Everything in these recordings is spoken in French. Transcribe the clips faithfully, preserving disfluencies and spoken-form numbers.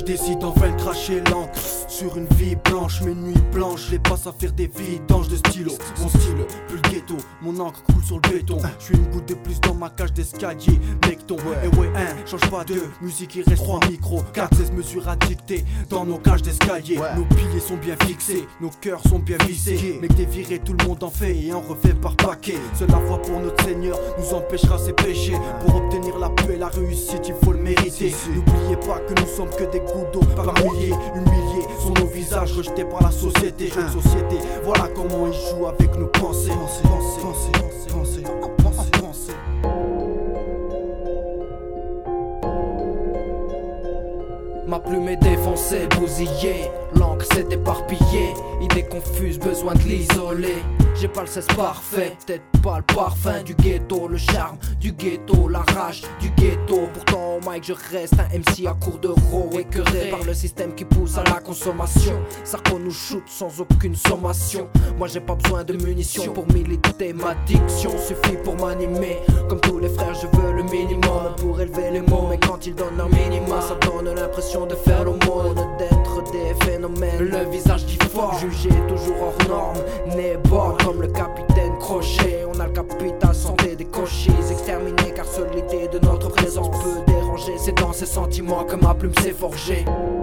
décide enfin de cracher l'encre sur une vie blanche, mes nuits blanches, je les passe à faire des vidanges de stylo. Mon style, plus le ghetto, mon encre coule sur le béton. Je suis une goutte de plus dans ma cage d'escalier, mec ton. Et ouais, hein, change pas de musique, il reste trois micros, quatre seize mesures à dicter dans nos cages d'escalier. Nos piliers sont bien fixés, nos cœurs sont bien vissés. Mec déviré, tout le monde en fait et en refait par paquet. Seule la foi pour notre Seigneur nous empêchera ses péchés. Pour obtenir la paix et la réussite, il faut le mériter. N'oubliez pas que nous sommes que des gouttes d'eau par milliers. Humiliés sont nos visages rejetés par la société. Jeux de société, voilà comment ils jouent avec nos pensées. Pensez, pensez, pensez, pensez, pensez, pensez. Ma plume est défoncée, bousillée, l'encre s'est éparpillée, idée confuse, besoin de l'isoler. J'ai pas le cesse parfait, peut-être pas le parfum du ghetto, le charme du ghetto, la rage du ghetto. Pourtant au mic je reste un M C à court de ro, écœuré par le système qui pousse à la consommation. Sarko nous shoot sans aucune sommation. Moi j'ai pas besoin de munitions pour militer, ma diction suffit pour m'animer. Comme tous les frères je veux le minimum pour élever les mots, mais quand ils donnent leur minima, ça donne l'impression de faire l'aumône, d'être des phénomènes. Le visage dit fort, jugé toujours hors norme, né bord comme le capitaine Crochet. On a le capital santé des cochis exterminés, car seule l'idée de notre présence peut déranger. C'est dans ces sentiments que ma plume s'est forgée.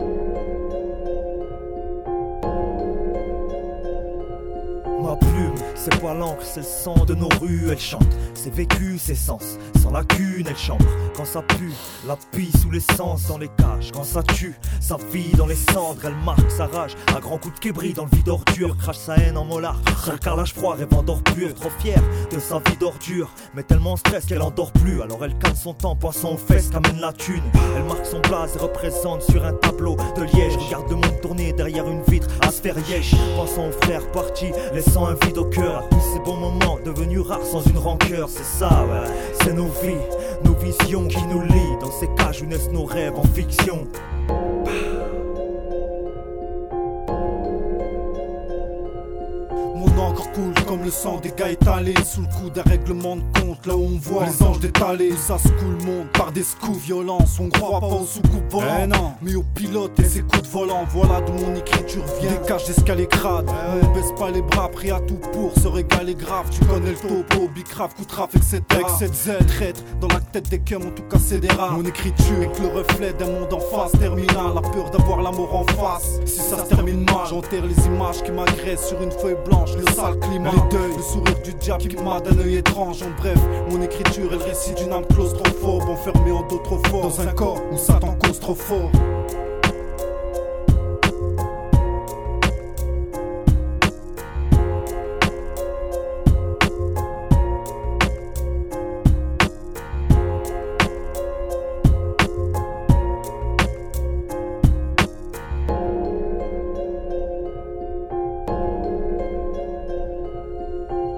Ma plume, c'est pas l'encre, c'est le sang de nos rues, elle chante. C'est vécu, c'est sens, sans lacune, elle chambre. Quand ça pue, la pille sous l'essence dans les cages. Quand ça tue, ça vit dans les cendres. Elle marque sa rage, à grands coups de kébris dans le vide ordure. Crache sa haine en molar, sur le carrelage froid, rêvant d'or pur. Trop fière de sa vie d'ordure, mais tellement stress qu'elle endort plus. Alors elle calme son temps, poisson aux fesses, qu'amène la thune. Elle marque son blaze et représente sur un tableau de liège. Regarde le monde tourner derrière une vitre à se faire yèche. Pensant aux frères partis, laissant un vide au cœur. Tous ces bons moments devenus rares sans une rancœur. C'est ça, ouais, c'est nos vies, nos visions qui nous lient. Dans ces cages où naissent nos rêves en fiction. Mon encre coule comme le sang des gars étalés sous le coup d'un règlement de compte. Là où on voit les anges détalés, ça se coule le monde par des scouts violence. On croit pas aux sous-coupes volants, eh non, mais aux pilotes et ses coups de volant. Voilà d'où mon écriture vient, des cages d'escalier crade. eh On baisse pas les bras, pris à tout pour se régaler grave. Tu connais le topo, bicrave, coup de raf, et cetera. Avec cette zèle, traître dans la tête des cums, en tout cas c'est des rats. Mon écriture est que le reflet d'un monde en face terminal. La peur d'avoir la mort en face, si ça se termine mal. J'enterre les images qui m'agressent sur une feuille blanche. Le sale climat, les deuils, le sourire du diable qui m'a d'un œil étrange. En bref, mon écriture est le récit d'une âme claustrophobe, enfermée en d'autres formes, dans un corps où Satan cause trop fort.